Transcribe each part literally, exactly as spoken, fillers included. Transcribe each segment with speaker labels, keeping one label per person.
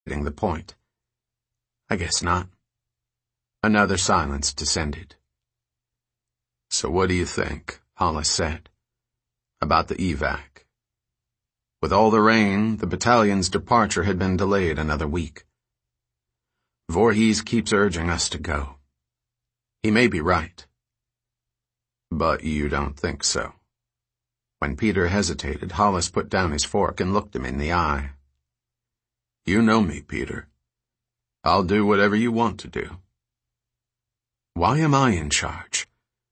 Speaker 1: the point. I guess not. Another silence descended. So what do you think, Hollis said, about the evac? With all the rain, the battalion's departure had been delayed another week. Voorhees keeps urging us to go. He may be right. But you don't think so. When Peter hesitated, Hollis put down his fork and looked him in the eye. You know me, Peter. I'll do whatever you want to do. Why am I in charge?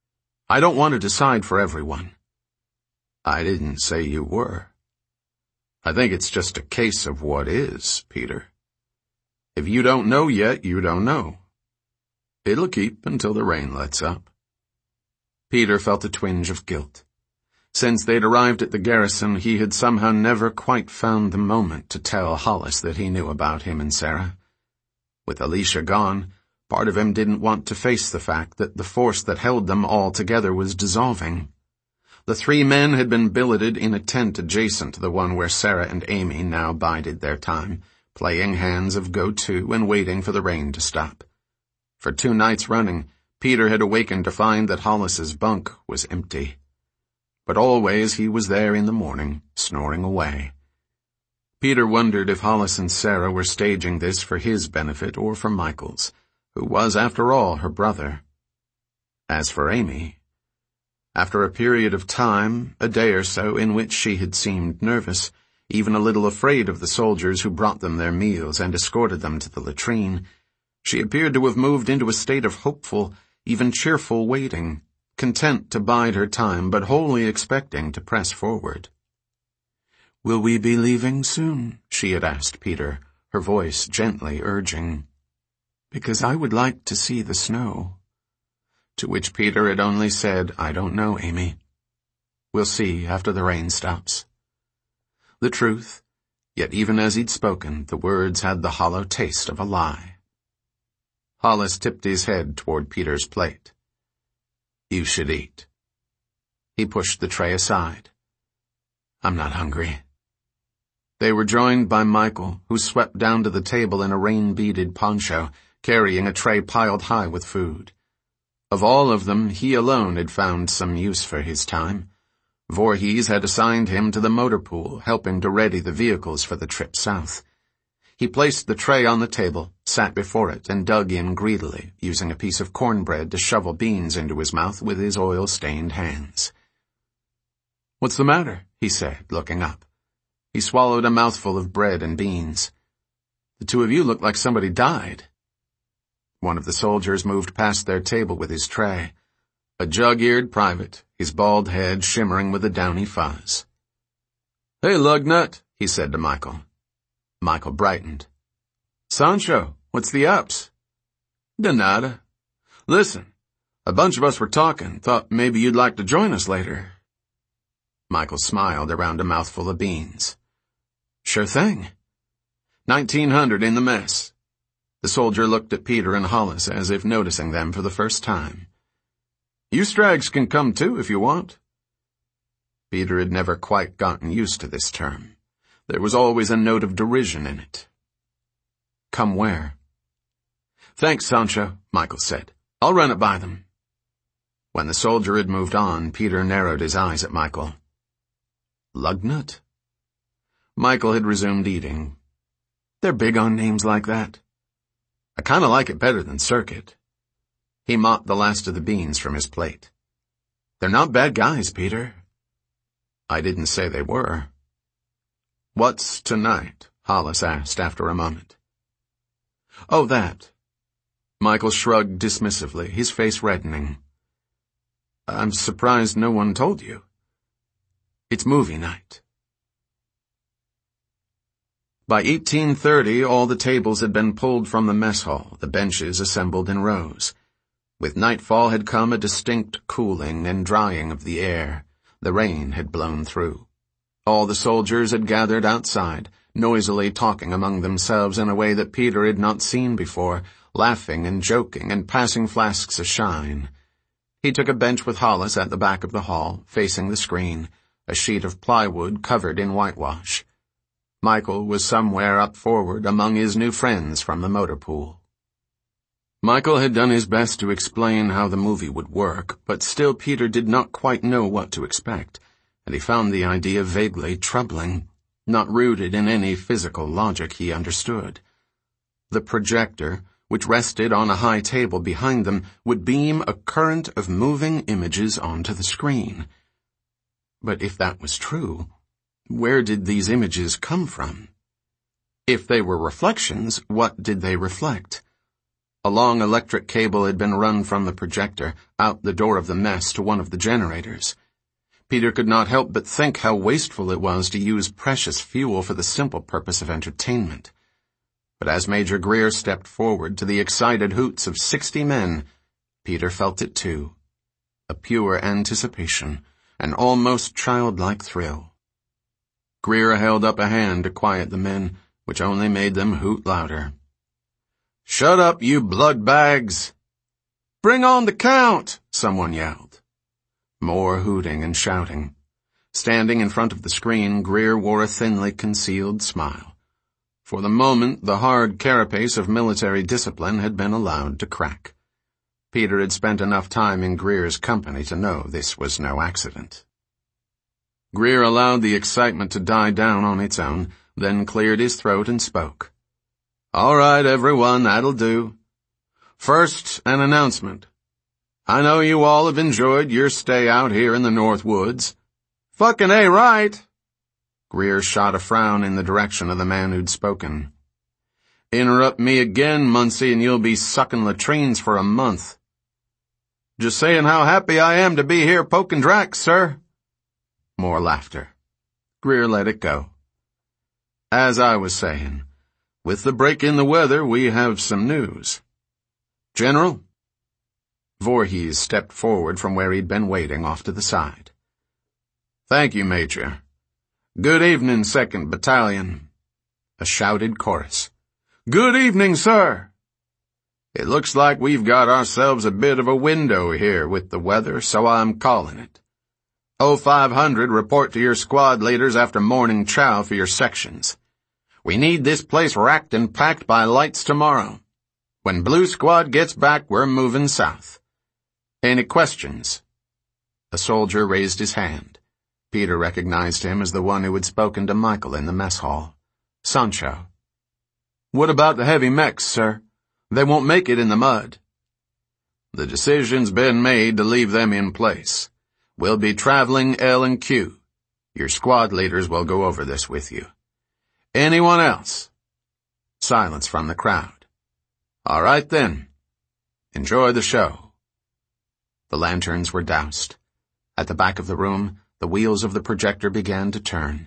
Speaker 1: I don't want to decide for everyone. I didn't say you were. I think it's just a case of what is, Peter. If you don't know yet, you don't know. It'll keep until the rain lets up. Peter felt a twinge of guilt. Since they'd arrived at the garrison, he had somehow never quite found the moment to tell Hollis that he knew about him and Sarah. With Alicia gone, part of him didn't want to face the fact that the force that held them all together was dissolving. The three men had been billeted in a tent adjacent to the one where Sarah and Amy now bided their time, playing hands of go-to and waiting for the rain to stop. For two nights running, Peter had awakened to find that Hollis's bunk was empty. But always he was there in the morning, snoring away. Peter wondered if Hollis and Sarah were staging this for his benefit or for Michael's, who was, after all, her brother. As for Amy, after a period of time, a day or so, in which she had seemed nervous, even a little afraid of the soldiers who brought them their meals and escorted them to the latrine, she appeared to have moved into a state of hopeful, even cheerful waiting, content to bide her time, but wholly expecting to press forward. "Will we be leaving soon?" she had asked Peter, her voice gently urging. "Because I would like to see the snow." To which Peter had only said, "I don't know, Amy. We'll see after the rain stops." The truth, yet even as he'd spoken, the words had the hollow taste of a lie. Hollis tipped his head toward Peter's plate. "You should eat." He pushed the tray aside. "I'm not hungry." They were joined by Michael, who swept down to the table in a rain-beaded poncho, carrying a tray piled high with food. Of all of them, he alone had found some use for his time. Voorhees had assigned him to the motor pool, helping to ready the vehicles for the trip south. He placed the tray on the table, sat before it, and dug in greedily, using a piece of cornbread to shovel beans into his mouth with his oil-stained hands. "What's the matter?" he said, looking up. He swallowed a mouthful of bread and beans. "The two of you look like somebody died." One of the soldiers moved past their table with his tray, a jug-eared private, his bald head shimmering with a downy fuzz. "Hey, Lugnut," he said to Michael. Michael brightened. "Sancho, what's the ups?" "De nada. Listen, a bunch of us were talking, thought maybe you'd like to join us later." Michael smiled around a mouthful of beans. "Sure thing. Nineteen hundred in the mess." The soldier looked at Peter and Hollis as if noticing them for the first time. "You strags can come too if you want." Peter had never quite gotten used to this term. There was always a note of derision in it. "Come where?" "Thanks, Sancho," Michael said. "I'll run it by them." When the soldier had moved on, Peter narrowed his eyes at Michael. "Lugnut?" Michael had resumed eating. "They're big on names like that." "I kind of like it better than Circuit." He mopped the last of the beans from his plate. "They're not bad guys, Peter." "I didn't say they were." "What's tonight?" Hollis asked after a moment. "Oh, that." Michael shrugged dismissively, his face reddening. "I'm surprised no one told you. It's movie night." By eighteen thirty, all the tables had been pulled from the mess hall, the benches assembled in rows. With nightfall had come a distinct cooling and drying of the air. The rain had blown through. All the soldiers had gathered outside, noisily talking among themselves in a way that Peter had not seen before, laughing and joking and passing flasks of shine. He took a bench with Hollis at the back of the hall, facing the screen, a sheet of plywood covered in whitewash. Michael was somewhere up forward among his new friends from the motor pool. Michael had done his best to explain how the movie would work, but still Peter did not quite know what to expect, and he found the idea vaguely troubling, not rooted in any physical logic he understood. The projector, which rested on a high table behind them, would beam a current of moving images onto the screen. But if that was true, where did these images come from? If they were reflections, what did they reflect? A long electric cable had been run from the projector, out the door of the mess to one of the generators. Peter could not help but think how wasteful it was to use precious fuel for the simple purpose of entertainment. But as Major Greer stepped forward to the excited hoots of sixty men, Peter felt it too. A pure anticipation, an almost childlike thrill. Greer held up a hand to quiet the men, which only made them hoot louder. "Shut up, you bloodbags!" "Bring on the count!" someone yelled. More hooting and shouting. Standing in front of the screen, Greer wore a thinly concealed smile. For the moment, the hard carapace of military discipline had been allowed to crack. Peter had spent enough time in Greer's company to know this was no accident. Greer allowed the excitement to die down on its own, then cleared his throat and spoke. "All right, everyone, that'll do. First, an announcement. I know you all have enjoyed your stay out here in the North Woods." "Fucking A, right!" Greer shot a frown in the direction of the man who'd spoken. "Interrupt me again, Muncie, and you'll be sucking latrines for a month." "Just saying how happy I am to be here poking Drax, sir." More laughter. Greer let it go. "As I was saying, with the break in the weather, we have some news. General?" Voorhees stepped forward from where he'd been waiting off to the side. "Thank you, Major. Good evening, Second Battalion." A shouted chorus. "Good evening, sir." "It looks like we've got ourselves a bit of a window here with the weather, so I'm calling it. oh five hundred report to your squad leaders after morning chow for your sections. We need this place racked and packed by lights tomorrow. When Blue Squad gets back, we're moving south. Any questions?" A soldier raised his hand. Peter recognized him as the one who had spoken to Michael in the mess hall. Sancho. "What about the heavy mechs, sir? They won't make it in the mud." "The decision's been made to leave them in place. We'll be traveling L and Q. Your squad leaders will go over this with you. Anyone else?" Silence from the crowd. "All right then. Enjoy the show." The lanterns were doused. At the back of the room, the wheels of the projector began to turn.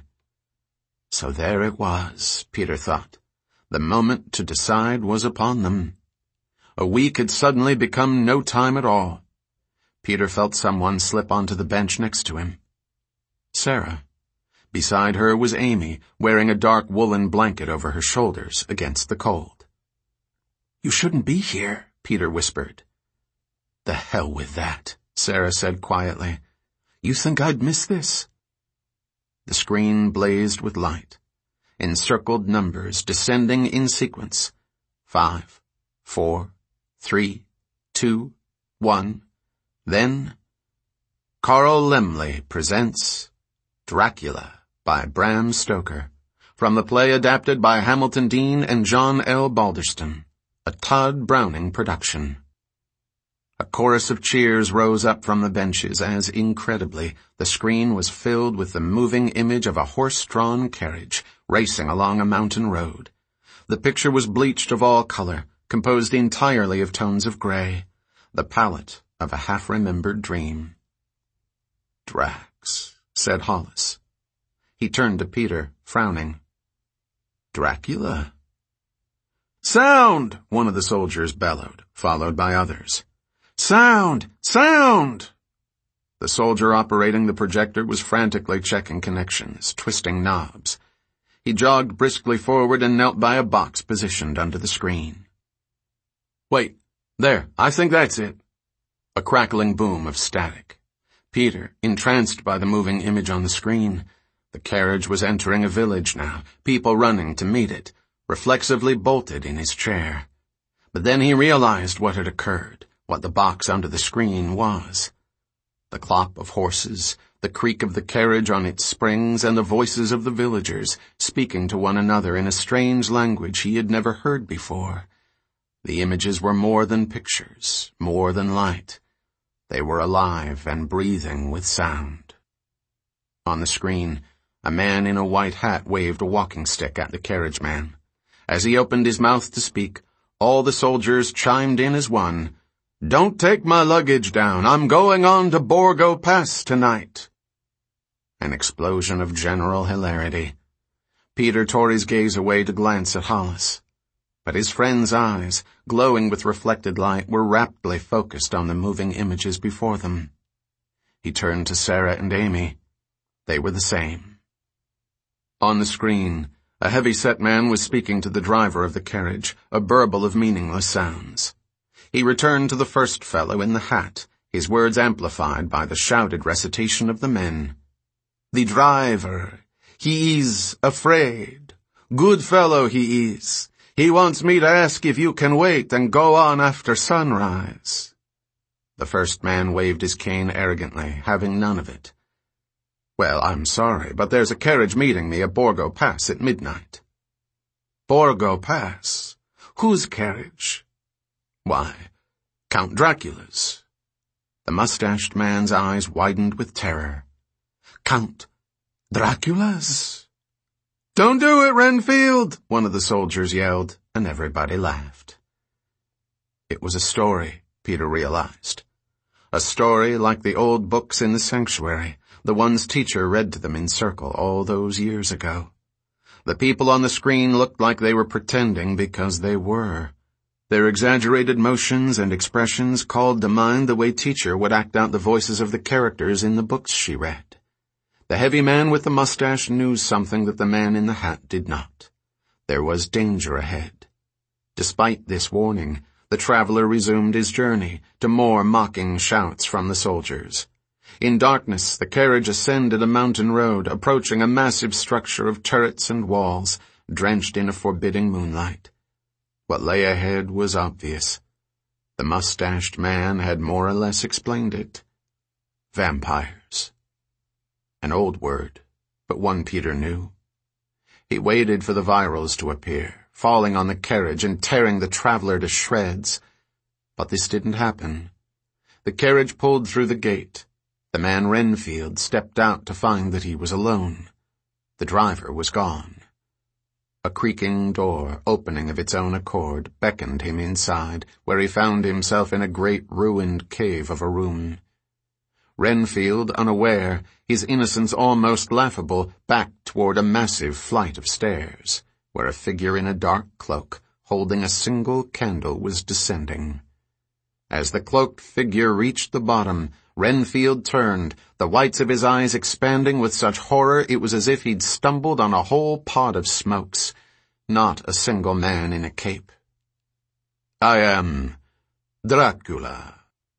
Speaker 1: So there it was, Peter thought. The moment to decide was upon them. A week had suddenly become no time at all. Peter felt someone slip onto the bench next to him. Sarah. Beside her was Amy, wearing a dark woolen blanket over her shoulders against the cold. "You shouldn't be here," Peter whispered. "The hell with that," Sarah said quietly. "You think I'd miss this?" The screen blazed with light. Encircled numbers descending in sequence. Five, four, three, two, one. Then, Carl Laemmle presents Dracula by Bram Stoker, from the play adapted by Hamilton Dean and John L. Balderston, a Todd Browning production. A chorus of cheers rose up from the benches as, incredibly, the screen was filled with the moving image of a horse-drawn carriage racing along a mountain road. The picture was bleached of all color, composed entirely of tones of gray, the palette of a half-remembered dream. "Drax," said Hollis. He turned to Peter, frowning. "Dracula?" "Sound!" one of the soldiers bellowed, followed by others. "Sound! Sound!" The soldier operating the projector was frantically checking connections, twisting knobs. He jogged briskly forward and knelt by a box positioned under the screen. "Wait, there, I think that's it." A crackling boom of static. Peter, entranced by the moving image on the screen, The carriage was entering a village now, people running to meet it, reflexively bolted in his chair. But then he realized what had occurred, what the box under the screen was. The clop of horses, the creak of the carriage on its springs, and the voices of the villagers, speaking to one another in a strange language he had never heard before. The images were more than pictures, more than light. They were alive and breathing with sound. On the screen, a man in a white hat waved a walking stick at the carriage man. As he opened his mouth to speak, all the soldiers chimed in as one. "Don't take my luggage down. I'm going on to Borgo Pass tonight." An explosion of general hilarity. Peter tore his gaze away to glance at Hollis. But his friend's eyes, glowing with reflected light, were raptly focused on the moving images before them. He turned to Sarah and Amy. They were the same. On the screen, a heavy-set man was speaking to the driver of the carriage, a burble of meaningless sounds. He returned to the first fellow in the hat, his words amplified by the shouted recitation of the men. "The driver, he is afraid. Good fellow he is. He wants me to ask if you can wait and go on after sunrise." The first man waved his cane arrogantly, having none of it. "Well, I'm sorry, but there's a carriage meeting me at Borgo Pass at midnight." "Borgo Pass? Whose carriage?" "Why, Count Dracula's." The mustached man's eyes widened with terror. "Count Dracula's?" "Don't do it, Renfield!" one of the soldiers yelled, and everybody laughed. It was a story, Peter realized. A story like the old books in the sanctuary, the ones teacher read to them in circle all those years ago. The people on the screen looked like they were pretending because they were. Their exaggerated motions and expressions called to mind the way teacher would act out the voices of the characters in the books she read. The heavy man with the mustache knew something that the man in the hat did not. There was danger ahead. Despite this warning, the traveler resumed his journey, to more mocking shouts from the soldiers. In darkness, the carriage ascended a mountain road, approaching a massive structure of turrets and walls, drenched in a forbidding moonlight. What lay ahead was obvious. The mustached man had more or less explained it. Vampires. An old word, but one Peter knew. He waited for the virals to appear, falling on the carriage and tearing the traveler to shreds. But this didn't happen. The carriage pulled through the gate. The man Renfield stepped out to find that he was alone. The driver was gone. A creaking door, opening of its own accord, beckoned him inside, where he found himself in a great ruined cave of a room. Renfield, unaware, his innocence almost laughable, backed toward a massive flight of stairs, where a figure in a dark cloak, holding a single candle, was descending. As the cloaked figure reached the bottom, Renfield turned, the whites of his eyes expanding with such horror it was as if he'd stumbled on a whole pod of smokes, not a single man in a cape. "I am Dracula."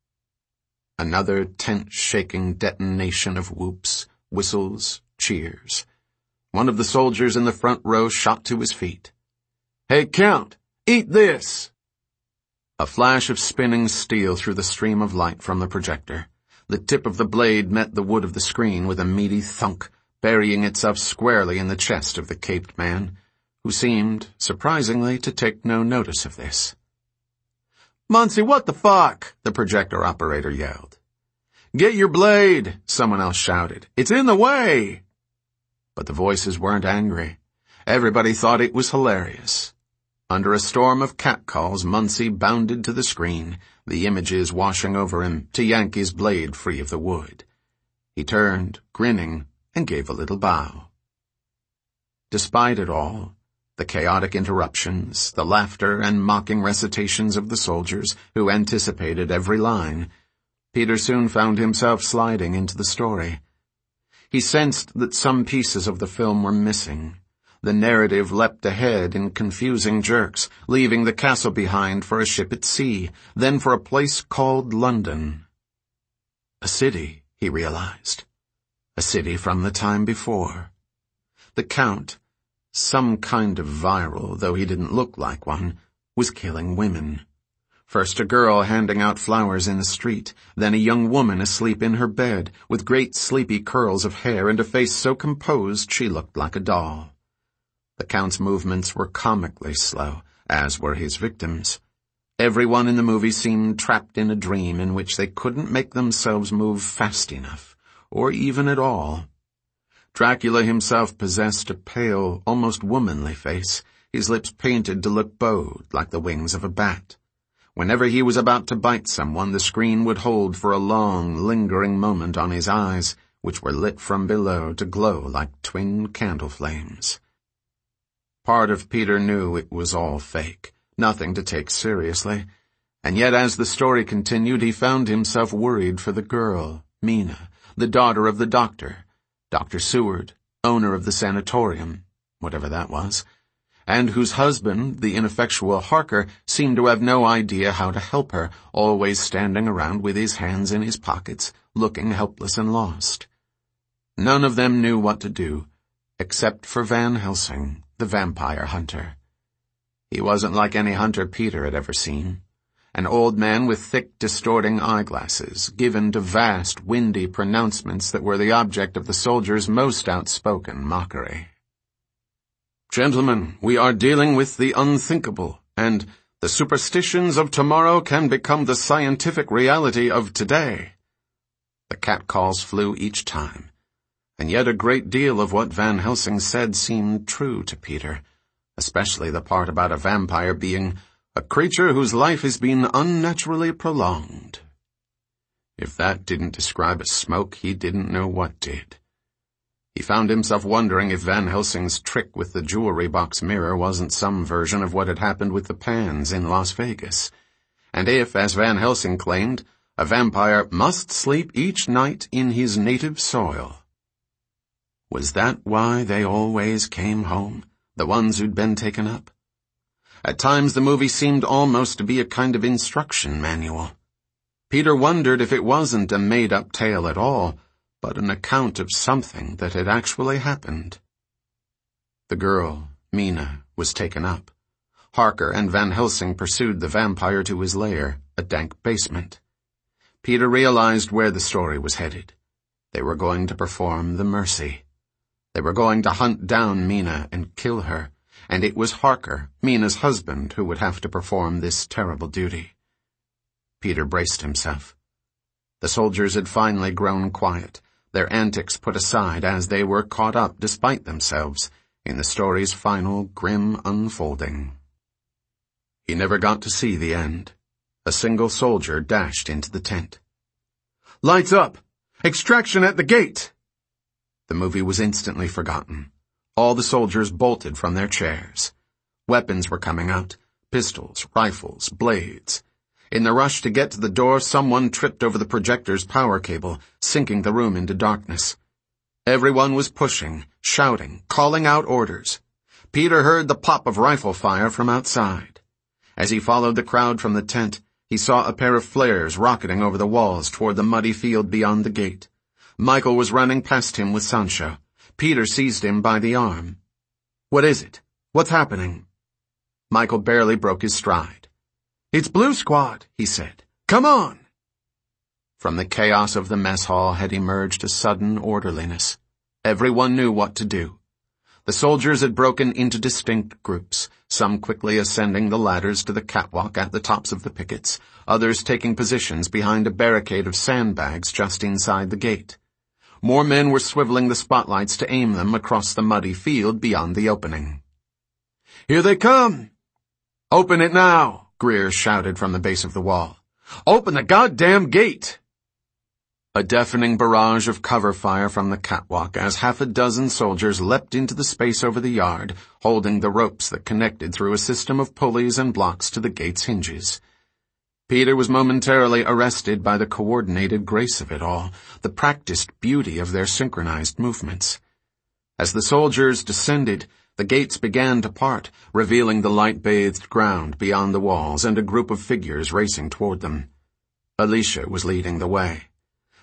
Speaker 1: Another tent-shaking detonation of whoops, whistles, cheers. One of the soldiers in the front row shot to his feet. "Hey, Count, eat this!" A flash of spinning steel through the stream of light from the projector. The tip of the blade met the wood of the screen with a meaty thunk, burying itself squarely in the chest of the caped man, who seemed, surprisingly, to take no notice of this. "Muncie, what the fuck?" the projector operator yelled. "Get your blade," someone else shouted. "It's in the way." But the voices weren't angry. Everybody thought it was hilarious. Under a storm of catcalls, Muncie bounded to the screen, the images washing over him, to yank his blade free of the wood. He turned, grinning, and gave a little bow. Despite it all, the chaotic interruptions, the laughter and mocking recitations of the soldiers, who anticipated every line, Peter soon found himself sliding into the story. He sensed that some pieces of the film were missing. The narrative leapt ahead in confusing jerks, leaving the castle behind for a ship at sea, then for a place called London. A city, he realized. A city from the time before. The Count, some kind of viral, though he didn't look like one, was killing women. First a girl handing out flowers in the street, then a young woman asleep in her bed, with great sleepy curls of hair and a face so composed she looked like a doll. The Count's movements were comically slow, as were his victims. Everyone in the movie seemed trapped in a dream in which they couldn't make themselves move fast enough, or even at all. Dracula himself possessed a pale, almost womanly face, his lips painted to look bowed like the wings of a bat. Whenever he was about to bite someone, the screen would hold for a long, lingering moment on his eyes, which were lit from below to glow like twin candle flames. Part of Peter knew it was all fake, nothing to take seriously, and yet as the story continued he found himself worried for the girl, Mina, the daughter of the doctor, Doctor Seward, owner of the sanatorium, whatever that was, and whose husband, the ineffectual Harker, seemed to have no idea how to help her, always standing around with his hands in his pockets, looking helpless and lost. None of them knew what to do, except for Van Helsing, the vampire hunter. He wasn't like any hunter Peter had ever seen. An old man with thick, distorting eyeglasses, given to vast, windy pronouncements that were the object of the soldiers' most outspoken mockery. Gentlemen, we are dealing with the unthinkable, and the superstitions of tomorrow can become the scientific reality of today. The catcalls flew each time, and yet a great deal of what Van Helsing said seemed true to Peter, especially the part about a vampire being a creature whose life has been unnaturally prolonged. If that didn't describe a smoke, he didn't know what did. He found himself wondering if Van Helsing's trick with the jewelry box mirror wasn't some version of what had happened with the pans in Las Vegas, and if, as Van Helsing claimed, a vampire must sleep each night in his native soil. Was that why they always came home, the ones who'd been taken up? At times the movie seemed almost to be a kind of instruction manual. Peter wondered if it wasn't a made-up tale at all, but an account of something that had actually happened. The girl, Mina, was taken up. Harker and Van Helsing pursued the vampire to his lair, a dank basement. Peter realized where the story was headed. They were going to perform the mercy. They were going to hunt down Mina and kill her, and it was Harker, Mina's husband, who would have to perform this terrible duty. Peter braced himself. The soldiers had finally grown quiet, their antics put aside as they were caught up, despite themselves, in the story's final grim unfolding. He never got to see the end. A single soldier dashed into the tent. "Lights up! Extraction at the gate!" The movie was instantly forgotten. All the soldiers bolted from their chairs. Weapons were coming out, pistols, rifles, blades. In the rush to get to the door, someone tripped over the projector's power cable, sinking the room into darkness. Everyone was pushing, shouting, calling out orders. Peter heard the pop of rifle fire from outside. As he followed the crowd from the tent, he saw a pair of flares rocketing over the walls toward the muddy field beyond the gate. Michael was running past him with Sancho. Peter seized him by the arm. "What is it? What's happening?" Michael barely broke his stride. "It's Blue Squad," he said. "Come on!" From the chaos of the mess hall had emerged a sudden orderliness. Everyone knew what to do. The soldiers had broken into distinct groups, some quickly ascending the ladders to the catwalk at the tops of the pickets, others taking positions behind a barricade of sandbags just inside the gate. More men were swiveling the spotlights to aim them across the muddy field beyond the opening. "Here they come!" "Open it now!" Greer shouted from the base of the wall. "Open the goddamn gate!" A deafening barrage of cover fire from the catwalk as half a dozen soldiers leapt into the space over the yard, holding the ropes that connected through a system of pulleys and blocks to the gate's hinges. Peter was momentarily arrested by the coordinated grace of it all, the practiced beauty of their synchronized movements. As the soldiers descended, the gates began to part, revealing the light-bathed ground beyond the walls and a group of figures racing toward them. Alicia was leading the way.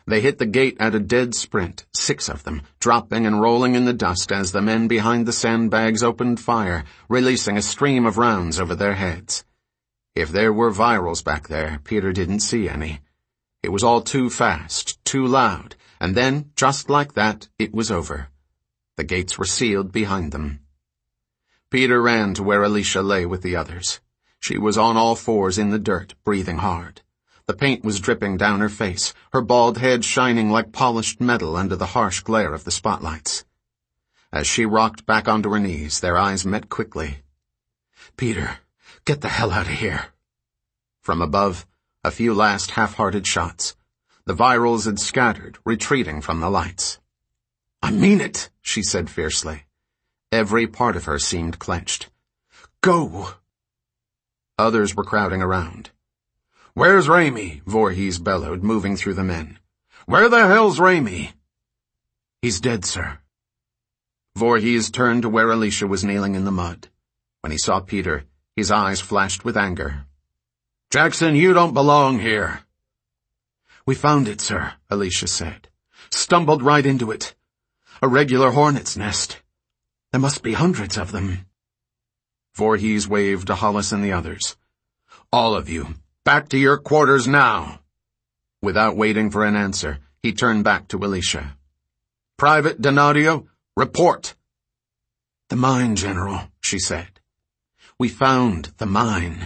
Speaker 1: They hit the gate at a dead sprint, six of them, dropping and rolling in the dust as the men behind the sandbags opened fire, releasing a stream of rounds over their heads. If there were virals back there, Peter didn't see any. It was all too fast, too loud, and then, just like that, it was over. The gates were sealed behind them. Peter ran to where Alicia lay with the others. She was on all fours in the dirt, breathing hard. The paint was dripping down her face, her bald head shining like polished metal under the harsh glare of the spotlights. As she rocked back onto her knees, their eyes met quickly. "Peter, get the hell out of here." From above, a few last half-hearted shots. The virals had scattered, retreating from the lights. "I mean it," she said fiercely. Every part of her seemed clenched. "Go!" Others were crowding around. "Where's Ramey?" Voorhees bellowed, moving through the men. "Where the hell's Ramey?" "He's dead, sir." Voorhees turned to where Alicia was kneeling in the mud. When he saw Peter, his eyes flashed with anger. "Jackson, you don't belong here." "We found it, sir," Alicia said. "Stumbled right into it. A regular hornet's nest. There must be hundreds of them." Voorhees waved to Hollis and the others. "All of you, back to your quarters now." Without waiting for an answer, he turned back to Alicia. "Private Donadio, report." "The mine, General," she said. "We found the mine."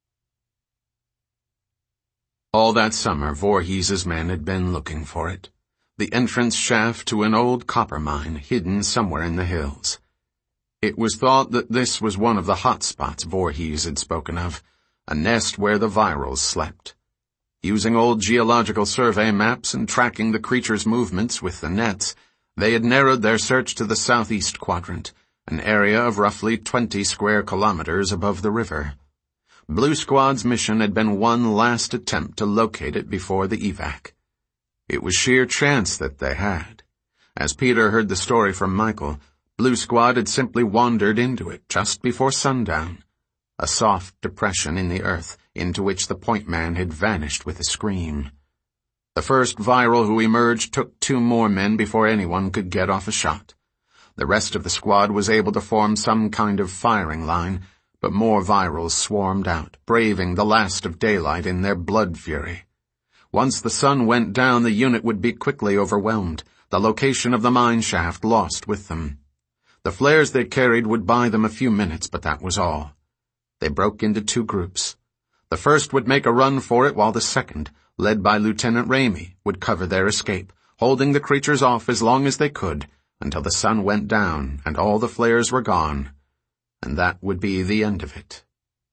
Speaker 1: All that summer, Voorhees's men had been looking for it. The entrance shaft to an old copper mine hidden somewhere in the hills. It was thought that this was one of the hot spots Voorhees had spoken of, a nest where the virals slept. Using old geological survey maps and tracking the creature's movements with the nets, they had narrowed their search to the southeast quadrant, an area of roughly twenty square kilometers above the river. Blue Squad's mission had been one last attempt to locate it before the evac. It was sheer chance that they had. As Peter heard the story from Michael, Blue Squad had simply wandered into it just before sundown, a soft depression in the earth into which the point man had vanished with a scream. The first viral who emerged took two more men before anyone could get off a shot. The rest of the squad was able to form some kind of firing line, but more virals swarmed out, braving the last of daylight in their blood fury. Once the sun went down, the unit would be quickly overwhelmed, the location of the mine shaft lost with them. The flares they carried would buy them a few minutes, but that was all. They broke into two groups. The first would make a run for it, while the second, led by Lieutenant Ramey, would cover their escape, holding the creatures off as long as they could, until the sun went down and all the flares were gone. And that would be the end of it.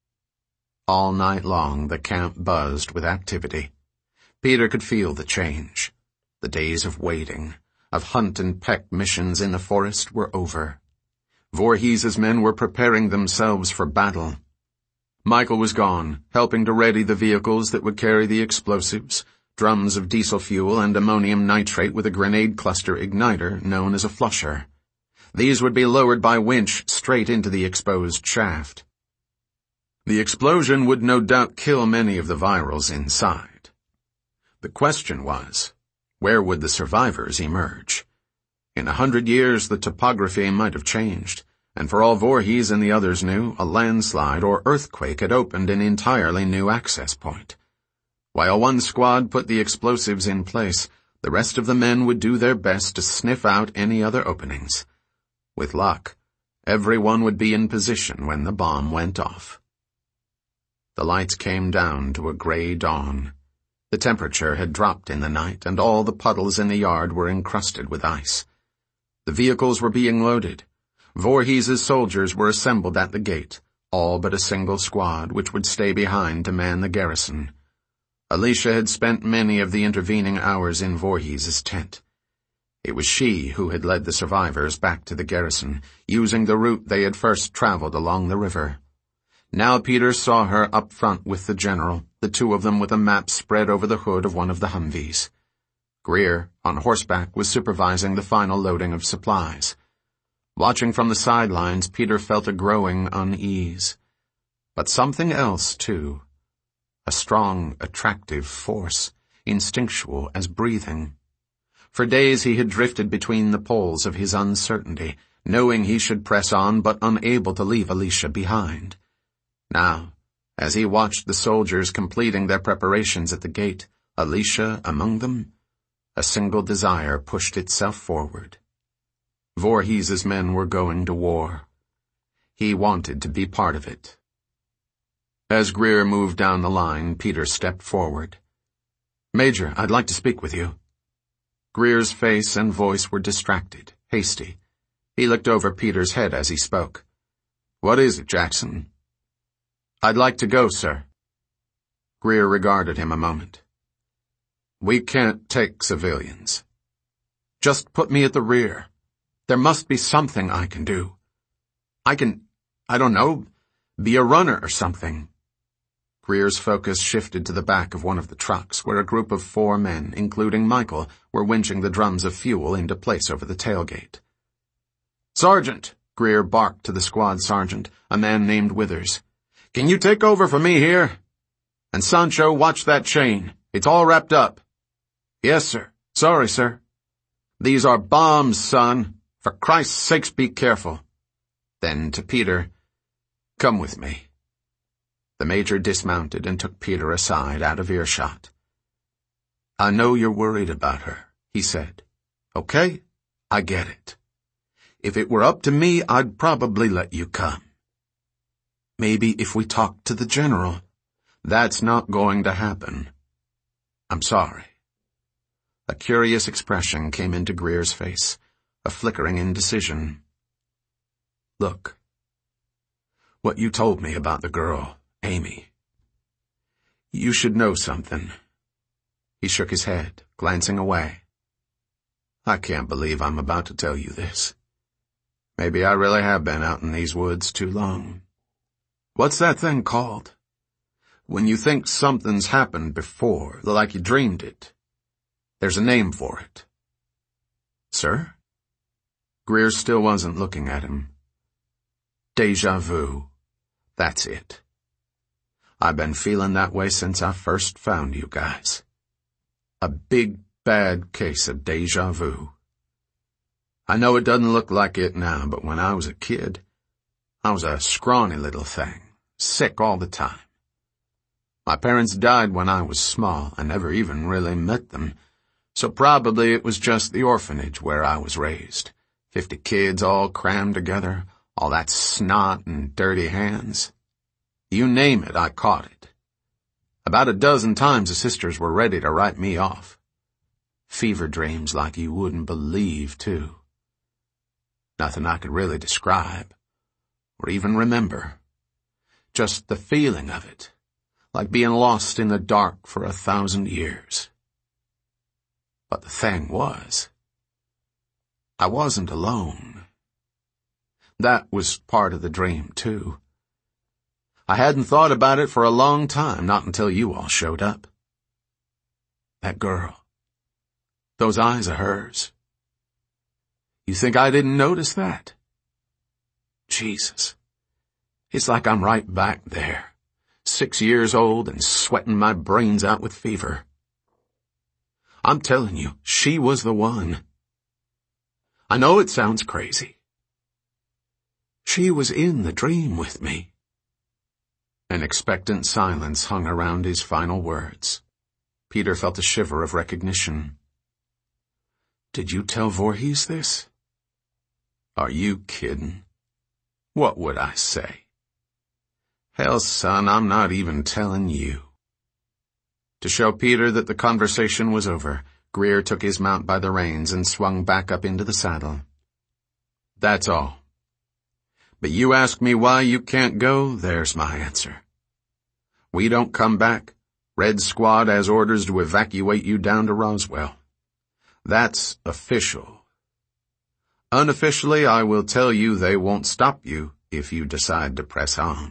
Speaker 1: All night long, the camp buzzed with activity. Peter could feel the change. The days of waiting, of hunt and peck missions in the forest, were over. Voorhees's men were preparing themselves for battle. Michael was gone, helping to ready the vehicles that would carry the explosives, drums of diesel fuel and ammonium nitrate with a grenade cluster igniter known as a flusher. These would be lowered by winch straight into the exposed shaft. The explosion would no doubt kill many of the virals inside. The question was, where would the survivors emerge? In a hundred years, the topography might have changed, and for all Voorhees and the others knew, a landslide or earthquake had opened an entirely new access point. While one squad put the explosives in place, the rest of the men would do their best to sniff out any other openings. With luck, everyone would be in position when the bomb went off. The lights came down to a gray dawn. The temperature had dropped in the night, and all the puddles in the yard were encrusted with ice. The vehicles were being loaded. Voorhees's soldiers were assembled at the gate, all but a single squad, which would stay behind to man the garrison. Alicia had spent many of the intervening hours in Voorhees's tent. It was she who had led the survivors back to the garrison, using the route they had first traveled along the river. Now Peter saw her up front with the general, the two of them with a map spread over the hood of one of the Humvees. Greer, on horseback, was supervising the final loading of supplies. Watching from the sidelines, Peter felt a growing unease. But something else, too. A strong, attractive force, instinctual as breathing. For days he had drifted between the poles of his uncertainty, knowing he should press on but unable to leave Alicia behind. Now, as he watched the soldiers completing their preparations at the gate, Alicia among them, a single desire pushed itself forward. Voorhees's men were going to war. He wanted to be part of it. As Greer moved down the line, Peter stepped forward. "Major, I'd like to speak with you." Greer's face and voice were distracted, hasty. He looked over Peter's head as he spoke. "What is it, Jackson?" "I'd like to go, sir." Greer regarded him a moment. "We can't take civilians. Just put me at the rear. There must be something I can do. I can, I don't know, be a runner or something." Greer's focus shifted to the back of one of the trucks, where a group of four men, including Michael, were winching the drums of fuel into place over the tailgate. "Sergeant," Greer barked to the squad sergeant, a man named Withers. "Can you take over for me here? And Sancho, watch that chain. It's all wrapped up." "Yes, sir. Sorry, sir." "These are bombs, son. For Christ's sakes, be careful." Then to Peter, "Come with me." The major dismounted and took Peter aside out of earshot. "I know you're worried about her," he said. "Okay? I get it. If it were up to me, I'd probably let you come. Maybe if we talked to the general." "That's not going to happen. I'm sorry." A curious expression came into Greer's face, a flickering indecision. "Look, what you told me about the girl, Amy. You should know something." He shook his head, glancing away. "I can't believe I'm about to tell you this. Maybe I really have been out in these woods too long. What's that thing called? When you think something's happened before, like you dreamed it. There's a name for it." "Sir?" Greer still wasn't looking at him. "Déjà vu. That's it. I've been feeling that way since I first found you guys. A big, bad case of déjà vu. I know it doesn't look like it now, but when I was a kid, I was a scrawny little thing, sick all the time. My parents died when I was small. I never even really met them, so probably it was just the orphanage where I was raised. Fifty kids all crammed together, all that snot and dirty hands. You name it, I caught it. About a dozen times the sisters were ready to write me off. Fever dreams like you wouldn't believe, too. Nothing I could really describe, or even remember. Just the feeling of it, like being lost in the dark for a thousand years. But the thing was, I wasn't alone. That was part of the dream, too. I hadn't thought about it for a long time, not until you all showed up. That girl. Those eyes of hers. You think I didn't notice that? Jesus. It's like I'm right back there, six years old and sweating my brains out with fever. I'm telling you, she was the one. I know it sounds crazy. She was in the dream with me. An expectant silence hung around his final words. Peter felt a shiver of recognition. Did you tell Voorhees this? Are you kidding? What would I say? Hell, son, I'm not even telling you. To show Peter that the conversation was over, Greer took his mount by the reins and swung back up into the saddle. That's all. But you ask me why you can't go, there's my answer. We don't come back. Red Squad has orders to evacuate you down to Roswell. That's official. Unofficially, I will tell you they won't stop you if you decide to press on.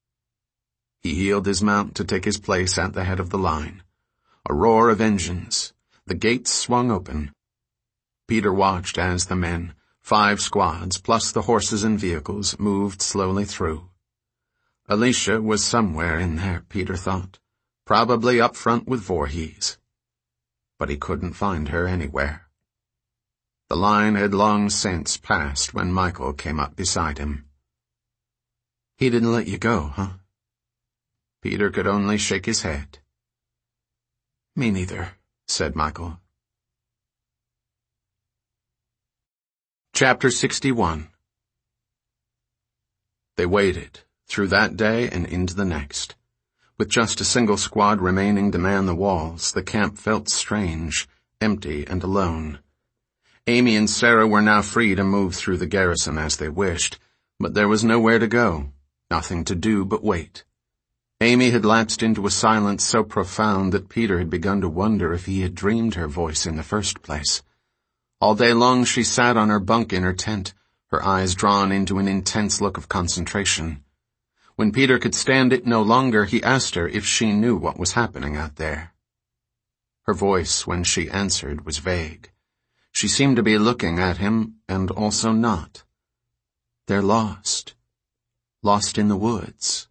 Speaker 1: He heeled his mount to take his place at the head of the line. A roar of engines. The gates swung open. Peter watched as the men, five squads plus the horses and vehicles, moved slowly through. Alicia was somewhere in there, Peter thought, probably up front with Voorhees. but he couldn't find her anywhere. The line had long since passed when Michael came up beside him. "He didn't let you go, huh?" Peter could only shake his head. "Me neither," said Michael. Chapter sixty-one. They waited, through that day and into the next. With just a single squad remaining to man the walls, the camp felt strange, empty, and alone. Amy and Sarah were now free to move through the garrison as they wished, but there was nowhere to go, nothing to do but wait. Amy had lapsed into a silence so profound that Peter had begun to wonder if he had dreamed her voice in the first place. All day long she sat on her bunk in her tent, her eyes drawn into an intense look of concentration. When Peter could stand it no longer, he asked her if she knew what was happening out there. Her voice, when she answered, was vague. She seemed to be looking at him, and also not. "They're lost. Lost in the woods."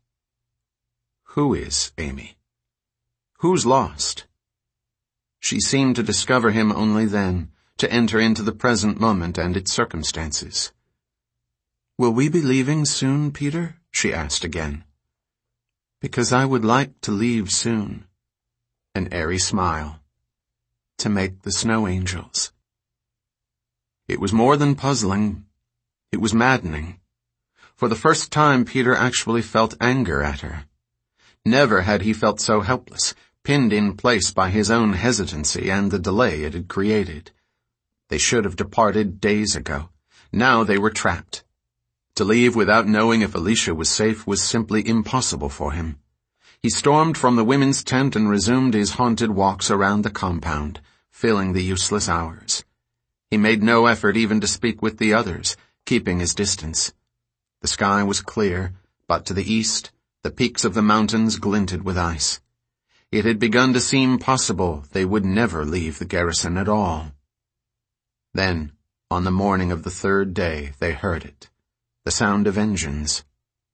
Speaker 1: Who is Amy? Who's lost? She seemed to discover him only then, to enter into the present moment and its circumstances. "Will we be leaving soon, Peter?" she asked again. "Because I would like to leave soon." An airy smile. "To make the snow angels." It was more than puzzling. It was maddening. For the first time, Peter actually felt anger at her. Never had he felt so helpless, pinned in place by his own hesitancy and the delay it had created. They should have departed days ago. Now they were trapped. To leave without knowing if Alicia was safe was simply impossible for him. He stormed from the women's tent and resumed his haunted walks around the compound, filling the useless hours. He made no effort even to speak with the others, keeping his distance. The sky was clear, but to the east, the peaks of the mountains glinted with ice. It had begun to seem possible they would never leave the garrison at all. Then, on the morning of the third day, they heard it, the sound of engines.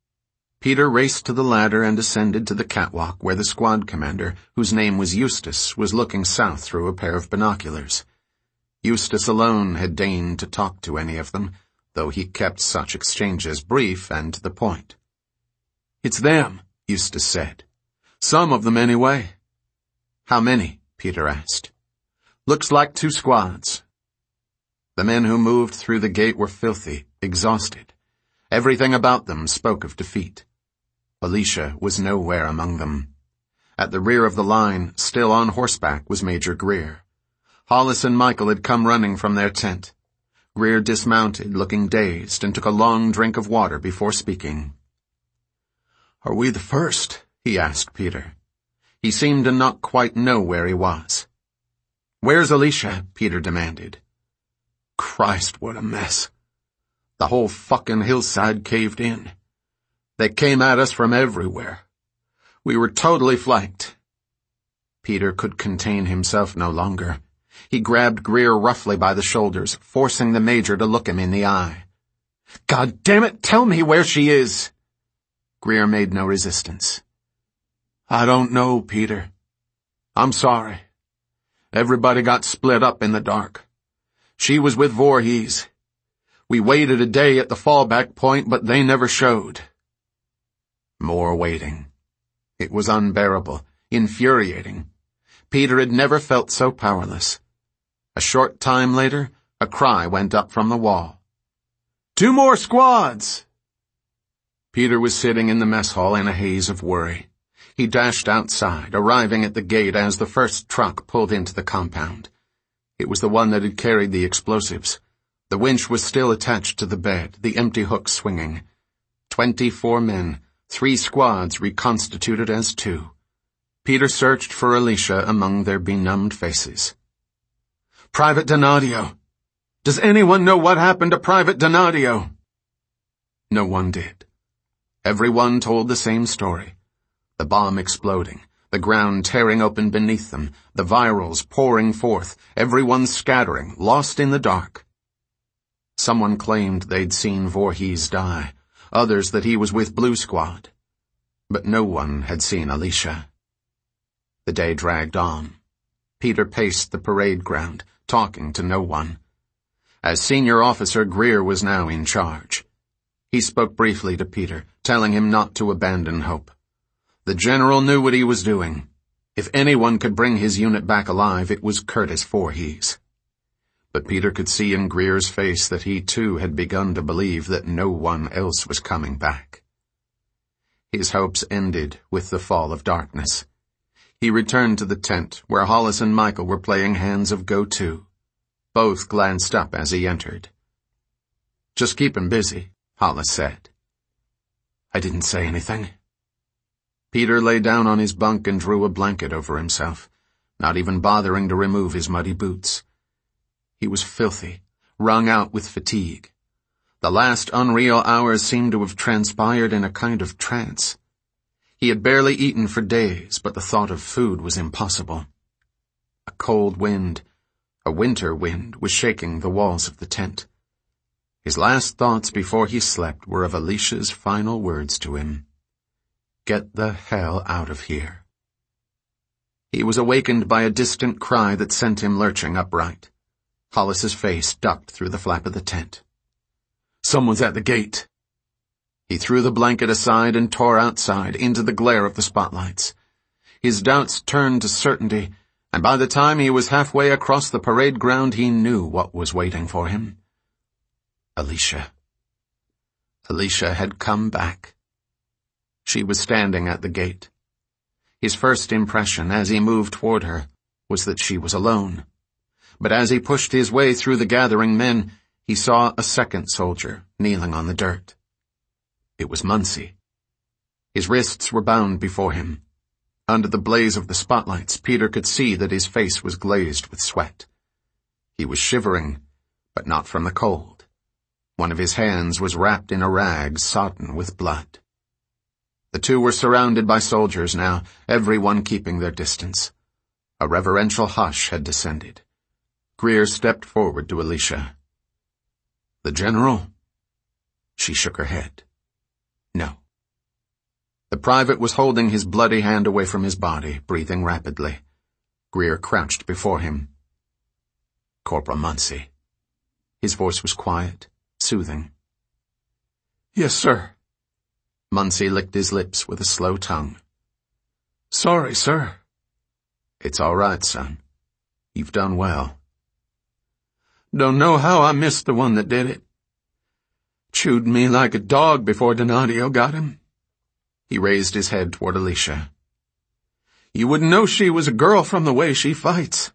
Speaker 1: Peter raced to the ladder and ascended to the catwalk where the squad commander, whose name was Eustace, was looking south through a pair of binoculars. Eustace alone had deigned to talk to any of them, though he kept such exchanges brief and to the point. "It's them," Eustace said. "Some of them, anyway." "How many?" Peter asked. "Looks like two squads." The men who moved through the gate were filthy, exhausted. Everything about them spoke of defeat. Alicia was nowhere among them. At the rear of the line, still on horseback, was Major Greer. Hollis and Michael had come running from their tent. Greer dismounted, looking dazed, and took a long drink of water before speaking. "Are we the first?" he asked Peter. He seemed to not quite know where he was. "Where's Alicia?" Peter demanded. "Christ, what a mess. The whole fucking hillside caved in. They came at us from everywhere. We were totally flanked." Peter could contain himself no longer. He grabbed Greer roughly by the shoulders, forcing the major to look him in the eye. "God damn it, tell me where she is!" Greer made no resistance. "I don't know, Peter. I'm sorry. Everybody got split up in the dark. She was with Voorhees. We waited a day at the fallback point, but they never showed." More waiting. It was unbearable, infuriating. Peter had never felt so powerless. A short time later, a cry went up from the wall. "Two more squads!" Peter was sitting in the mess hall in a haze of worry. He dashed outside, arriving at the gate as the first truck pulled into the compound. It was the one that had carried the explosives. The winch was still attached to the bed, the empty hook swinging. Twenty-four men, three squads reconstituted as two. Peter searched for Alicia among their benumbed faces. "Private Donadio! Does anyone know what happened to Private Donadio?" No one did. Everyone told the same story. The bomb exploding, the ground tearing open beneath them, the virals pouring forth, everyone scattering, lost in the dark. Someone claimed they'd seen Voorhees die, others that he was with Blue Squad. But no one had seen Alicia. The day dragged on. Peter paced the parade ground, talking to no one. As senior officer, Greer was now in charge. He spoke briefly to Peter, telling him not to abandon hope. The general knew what he was doing. If anyone could bring his unit back alive, it was Curtis Voorhees. But Peter could see in Greer's face that he too had begun to believe that no one else was coming back. His hopes ended with the fall of darkness. He returned to the tent where Hollis and Michael were playing hands of go-to. Both glanced up as he entered. "Just keep him busy," Hollis said. "I didn't say anything." Peter lay down on his bunk and drew a blanket over himself, not even bothering to remove his muddy boots. He was filthy, wrung out with fatigue. The last unreal hours seemed to have transpired in a kind of trance. He had barely eaten for days, but the thought of food was impossible. A cold wind, a winter wind, was shaking the walls of the tent. His last thoughts before he slept were of Alicia's final words to him. "Get the hell out of here." He was awakened by a distant cry that sent him lurching upright. Hollis's face ducked through the flap of the tent. "Someone's at the gate." He threw the blanket aside and tore outside into the glare of the spotlights. His doubts turned to certainty, and by the time he was halfway across the parade ground, he knew what was waiting for him. Alicia. Alicia had come back. She was standing at the gate. His first impression as he moved toward her was that she was alone. But as he pushed his way through the gathering men, he saw a second soldier kneeling on the dirt. It was Muncie. His wrists were bound before him. Under the blaze of the spotlights, Peter could see that his face was glazed with sweat. He was shivering, but not from the cold. One of his hands was wrapped in a rag sodden with blood. The two were surrounded by soldiers now, everyone keeping their distance. A reverential hush had descended. Greer stepped forward to Alicia. "The general?" She shook her head. "No." The private was holding his bloody hand away from his body, breathing rapidly. Greer crouched before him. "Corporal Muncie." His voice was quiet, soothing. "Yes, sir." Muncie licked his lips with a slow tongue. "Sorry, sir." "It's all right, son. You've done well." "Don't know how I missed the one that did it. Chewed me like a dog before Donadio got him." He raised his head toward Alicia. "You wouldn't know she was a girl from the way she fights.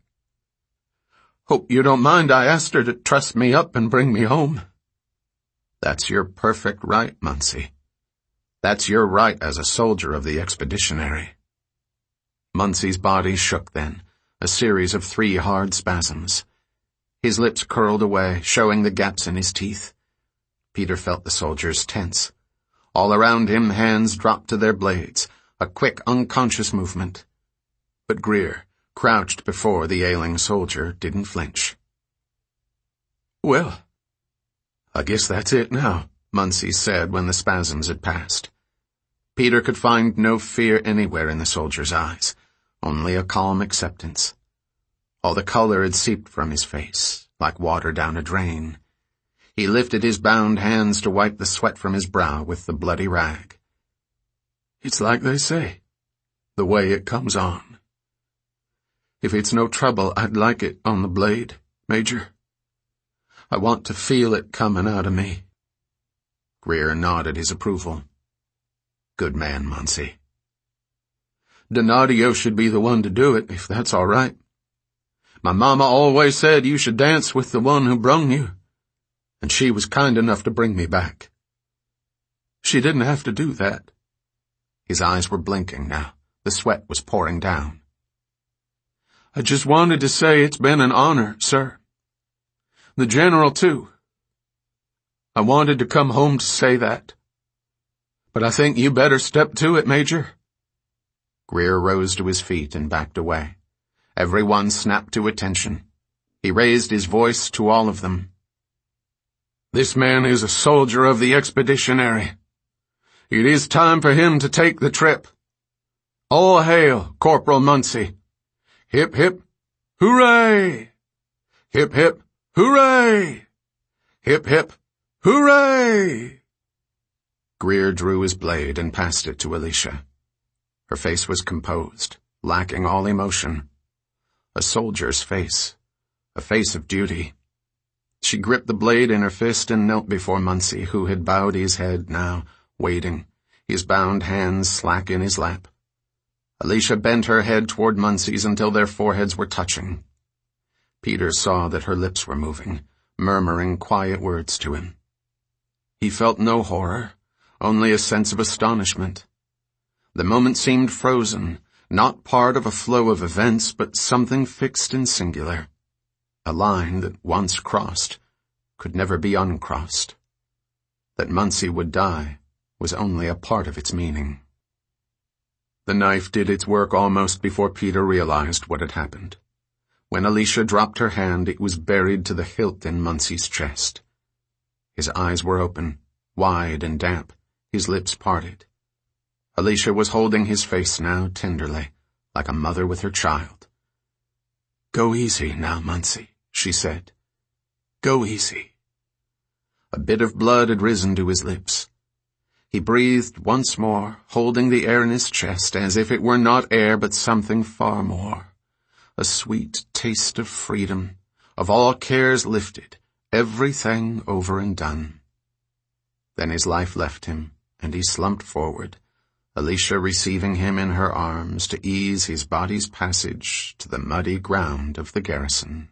Speaker 1: Hope you don't mind I asked her to truss me up and bring me home." "That's your perfect right, Muncie. That's your right as a soldier of the Expeditionary." Muncie's body shook then, a series of three hard spasms. His lips curled away, showing the gaps in his teeth. Peter felt the soldiers tense. All around him, hands dropped to their blades, a quick, unconscious movement. But Greer, crouched before the ailing soldier, didn't flinch. "Well, I guess that's it now," Muncie said when the spasms had passed. Peter could find no fear anywhere in the soldier's eyes, only a calm acceptance. All the color had seeped from his face, like water down a drain. He lifted his bound hands to wipe the sweat from his brow with the bloody rag. "It's like they say, the way it comes on. If it's no trouble, I'd like it on the blade, Major. I want to feel it coming out of me." Greer nodded his approval. "Good man, Muncie." "Donadio should be the one to do it, if that's all right. My mama always said you should dance with the one who brung you, and she was kind enough to bring me back. She didn't have to do that." His eyes were blinking now. The sweat was pouring down. "I just wanted to say it's been an honor, sir. The general, too. I wanted to come home to say that. But I think you better step to it, Major." Greer rose to his feet and backed away. Everyone snapped to attention. He raised his voice to all of them. "This man is a soldier of the Expeditionary. It is time for him to take the trip. All hail, Corporal Muncie. Hip, hip, Hooray! Hip, hip, hooray! Hip, hip, hooray! Greer drew his blade and passed it to Alicia. Her face was composed, lacking all emotion. A soldier's face, a face of duty. She gripped the blade in her fist and knelt before Muncie, who had bowed his head now, waiting, his bound hands slack in his lap. Alicia bent her head toward Muncie's until their foreheads were touching. Peter saw that her lips were moving, murmuring quiet words to him. He felt no horror, only a sense of astonishment. The moment seemed frozen, not part of a flow of events, but something fixed and singular. A line that, once crossed, could never be uncrossed. That Muncie would die was only a part of its meaning. The knife did its work almost before Peter realized what had happened. When Alicia dropped her hand, it was buried to the hilt in Muncie's chest. His eyes were open, wide and damp, his lips parted. Alicia was holding his face now tenderly, like a mother with her child. "Go easy now, Muncie," she said. "Go easy." A bit of blood had risen to his lips. He breathed once more, holding the air in his chest as if it were not air but something far more. A sweet taste of freedom, of all cares lifted, everything over and done. Then his life left him, and he slumped forward, Alicia receiving him in her arms to ease his body's passage to the muddy ground of the garrison.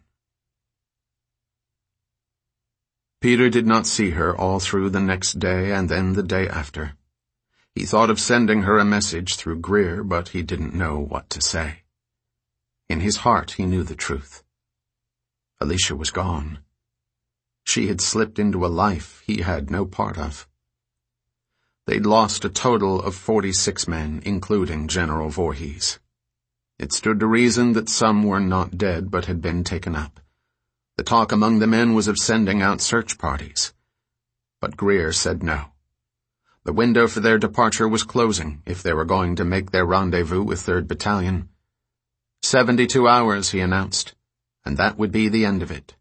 Speaker 1: Peter did not see her all through the next day and then the day after. He thought of sending her a message through Greer, but he didn't know what to say. In his heart he knew the truth. Alicia was gone. She had slipped into a life he had no part of. They'd lost a total of forty-six men, including General Voorhees. It stood to reason that some were not dead but had been taken up. The talk among the men was of sending out search parties. But Greer said no. The window for their departure was closing if they were going to make their rendezvous with third Battalion. Seventy-two hours, he announced, and that would be the end of it.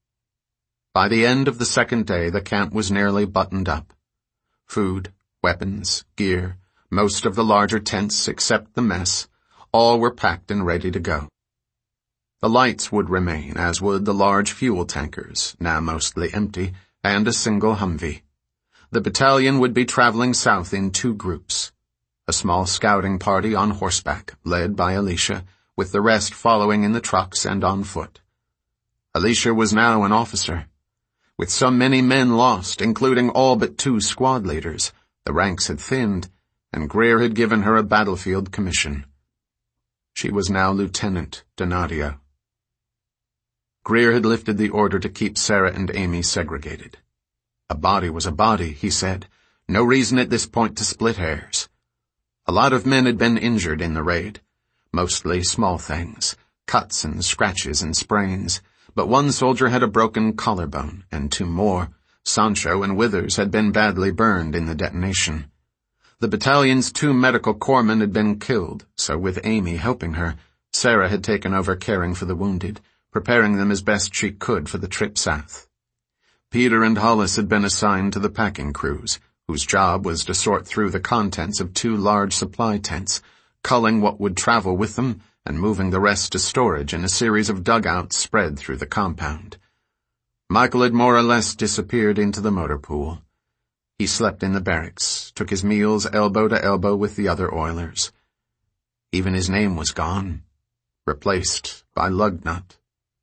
Speaker 1: By the end of the second day, the camp was nearly buttoned up. Food, weapons, gear, most of the larger tents except the mess, all were packed and ready to go. The lights would remain, as would the large fuel tankers, now mostly empty, and a single Humvee. The battalion would be traveling south in two groups. A small scouting party on horseback, led by Alicia, with the rest following in the trucks and on foot. Alicia was now an officer. With so many men lost, including all but two squad leaders, the ranks had thinned, and Greer had given her a battlefield commission. She was now Lieutenant Donadio. Greer had lifted the order to keep Sarah and Amy segregated. A body was a body, he said. No reason at this point to split hairs. A lot of men had been injured in the raid. Mostly small things, cuts and scratches and sprains. But one soldier had a broken collarbone, and two more, Sancho and Withers, had been badly burned in the detonation. The battalion's two medical corpsmen had been killed, so with Amy helping her, Sarah had taken over caring for the wounded, preparing them as best she could for the trip south. Peter and Hollis had been assigned to the packing crews, whose job was to sort through the contents of two large supply tents, culling what would travel with them and moving the rest to storage in a series of dugouts spread through the compound. Michael had more or less disappeared into the motor pool. He slept in the barracks, took his meals elbow to elbow with the other oilers. Even his name was gone, replaced by Lugnut.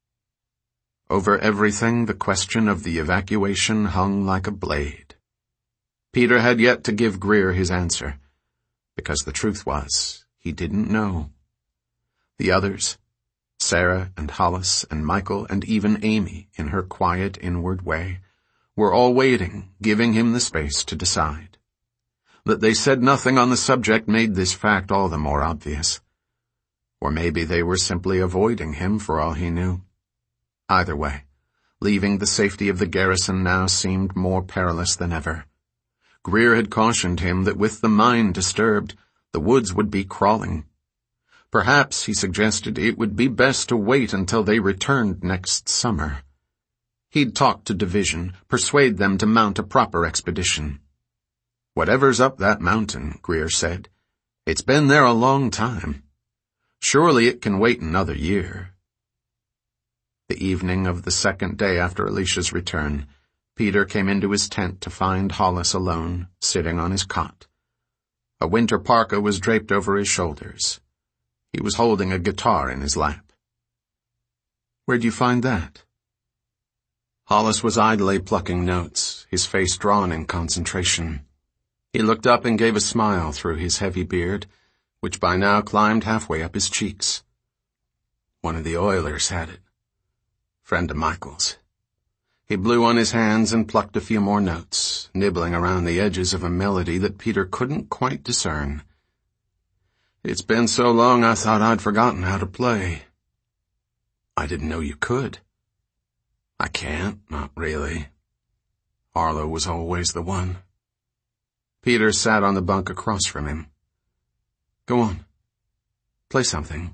Speaker 1: Over everything, the question of the evacuation hung like a blade. Peter had yet to give Greer his answer, because the truth was, he didn't know. The others, Sarah and Hollis and Michael and even Amy, in her quiet inward way, were all waiting, giving him the space to decide. That they said nothing on the subject made this fact all the more obvious. Or maybe they were simply avoiding him for all he knew. Either way, leaving the safety of the garrison now seemed more perilous than ever. Greer had cautioned him that with the mine disturbed, the woods would be crawling. Perhaps, he suggested, it would be best to wait until they returned next summer. He'd talk to Division, persuade them to mount a proper expedition. Whatever's up that mountain, Greer said, it's been there a long time. Surely it can wait another year. The evening of the second day after Alicia's return, Peter came into his tent to find Hollis alone, sitting on his cot. A winter parka was draped over his shoulders. He was holding a guitar in his lap. "Where'd you find that?" Hollis was idly plucking notes, his face drawn in concentration. He looked up and gave a smile through his heavy beard, which by now climbed halfway up his cheeks. "One of the Oilers had it. Friend of Michael's." He blew on his hands and plucked a few more notes, nibbling around the edges of a melody that Peter couldn't quite discern. "It's been so long I thought I'd forgotten how to play." "I didn't know you could." "I can't, not really. Arlo was always the one." Peter sat on the bunk across from him. "Go on. Play something."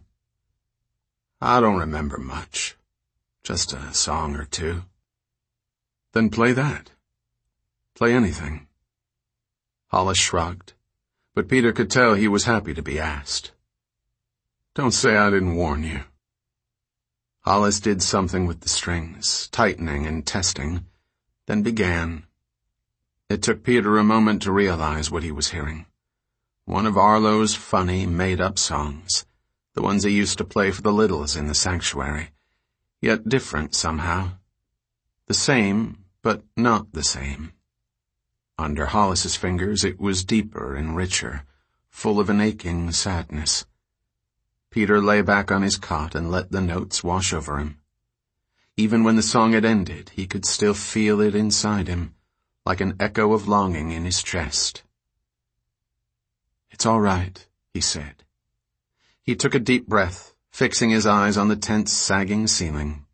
Speaker 1: "I don't remember much. Just a song or two." "Then play that. Play anything." Hollis shrugged, but Peter could tell he was happy to be asked. "Don't say I didn't warn you." Hollis did something with the strings, tightening and testing, then began. It took Peter a moment to realize what he was hearing. One of Arlo's funny, made-up songs, the ones he used to play for the littles in the sanctuary, yet different somehow. The same, but not the same. Under Hollis's fingers it was deeper and richer, full of an aching sadness. Peter lay back on his cot and let the notes wash over him. Even when the song had ended, he could still feel it inside him, like an echo of longing in his chest. "It's all right," he said. He took a deep breath, fixing his eyes on the tent's sagging ceiling.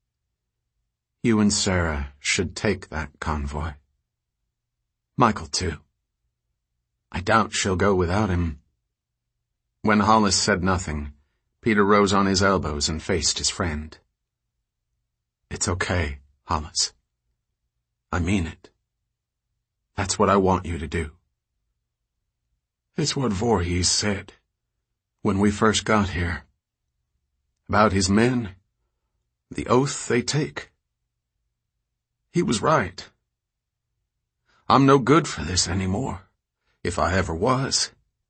Speaker 1: "You and Sarah should take that convoy. Michael, too. I doubt she'll go without him." When Hollis said nothing, Peter rose on his elbows and faced his friend. "It's okay, Hollis. I mean it. That's what I want you to do. It's what Voorhees said when we first got here. About his men, the oath they take. He was right. I'm no good for this anymore, if I ever was.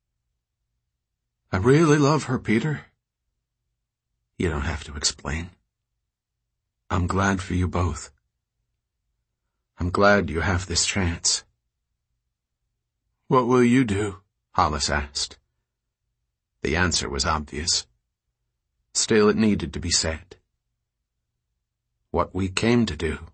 Speaker 1: I really love her, Peter. You don't have to explain. I'm glad for you both. I'm glad you have this chance." "What will you do?" Hollis asked. The answer was obvious. Still, it needed to be said. "What we came to do."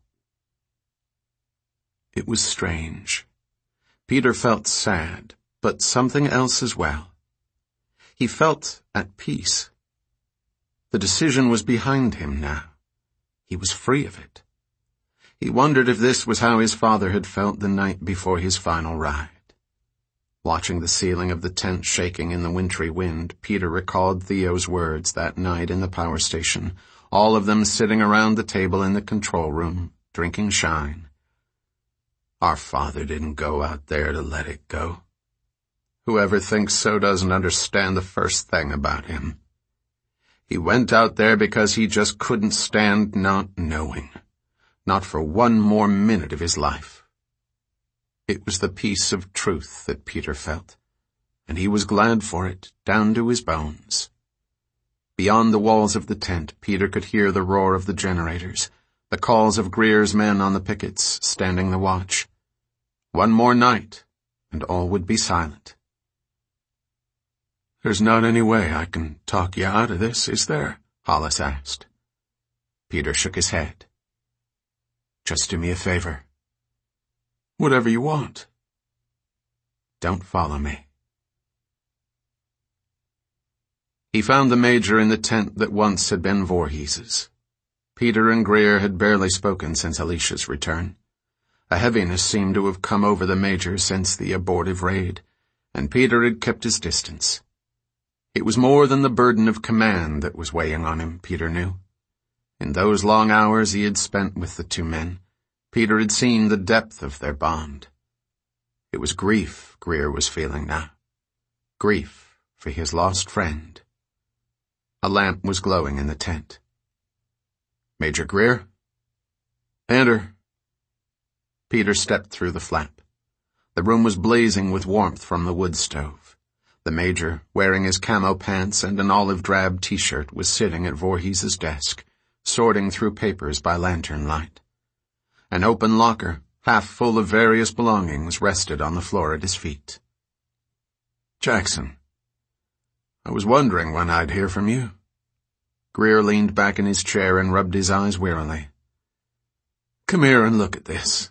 Speaker 1: It was strange. Peter felt sad, but something else as well. He felt at peace. The decision was behind him now. He was free of it. He wondered if this was how his father had felt the night before his final ride. Watching the ceiling of the tent shaking in the wintry wind, Peter recalled Theo's words that night in the power station, all of them sitting around the table in the control room, drinking shine. Our father didn't go out there to let it go. Whoever thinks so doesn't understand the first thing about him. He went out there because he just couldn't stand not knowing, not for one more minute of his life. It was the peace of truth that Peter felt, and he was glad for it, down to his bones. Beyond the walls of the tent, Peter could hear the roar of the generators, the calls of Greer's men on the pickets, standing the watch. One more night, and all would be silent. "There's not any way I can talk you out of this, is there?" Hollis asked. Peter shook his head. "Just do me a favor." "Whatever you want." "Don't follow me." He found the major in the tent that once had been Voorhees's. Peter and Greer had barely spoken since Alicia's return. A heaviness seemed to have come over the major since the abortive raid, and Peter had kept his distance. It was more than the burden of command that was weighing on him, Peter knew. In those long hours he had spent with the two men, Peter had seen the depth of their bond. It was grief Greer was feeling now. Grief for his lost friend. A lamp was glowing in the tent. Major Greer? Enter. Peter stepped through the flap. The room was blazing with warmth from the wood stove. The Major, wearing his camo pants and an olive-drab t-shirt, was sitting at Voorhees' desk, sorting through papers by lantern light. An open locker, half full of various belongings, rested on the floor at his feet. Jackson, I was wondering when I'd hear from you. Greer leaned back in his chair and rubbed his eyes wearily. Come here and look at this.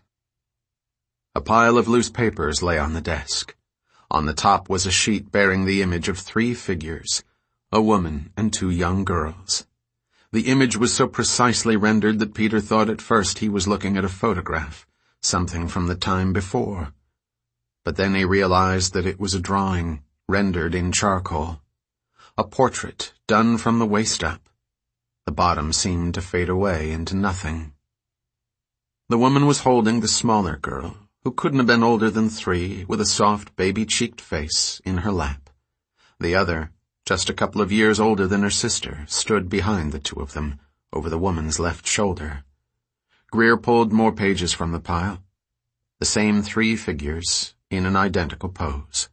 Speaker 1: A pile of loose papers lay on the desk. On the top was a sheet bearing the image of three figures, a woman and two young girls. The image was so precisely rendered that Peter thought at first he was looking at a photograph, something from the time before. But then he realized that it was a drawing, rendered in charcoal. A portrait, done from the waist up. The bottom seemed to fade away into nothing. The woman was holding the smaller girl, who couldn't have been older than three, with a soft, baby-cheeked face, in her lap. The other, just a couple of years older than her sister, stood behind the two of them, over the woman's left shoulder. Greer pulled more pages from the pile. The same three figures, in an identical pose.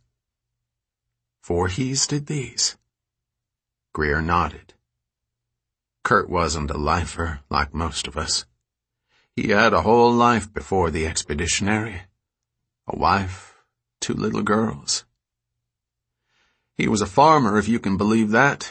Speaker 1: Voorhees did these? Greer nodded. Kurt wasn't a lifer like most of us. He had a whole life before the expeditionary. A wife, two little girls. He was a farmer, if you can believe that.